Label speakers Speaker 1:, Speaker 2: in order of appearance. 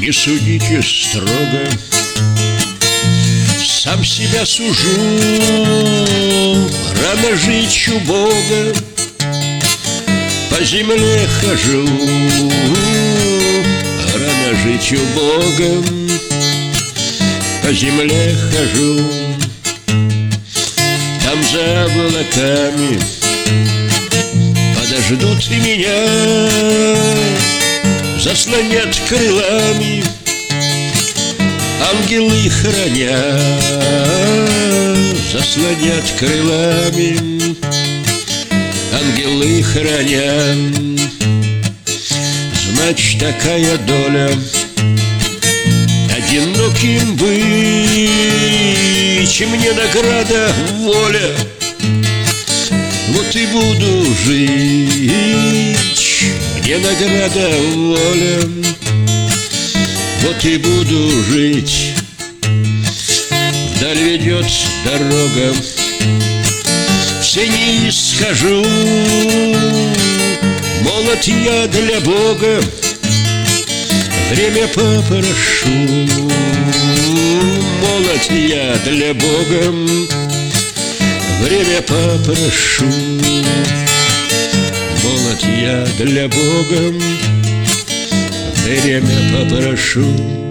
Speaker 1: Не судите строго, сам себя сужу. Рано жить у Бога, по земле хожу. Рано жить у Бога, по земле хожу. Там за облаками подождут и меня, заслонят крылами ангелы храня. Заслонят крылами ангелы храня. Значит, такая доля одиноким быть, мне награда воля. Вот и буду жить, мне награда воля. Вот и буду жить. Вдаль ведет дорога, все не схожу. Молод я для Бога, время попрошу. Молод я для Бога, время попрошу. Молод я для Бога, время попрошу.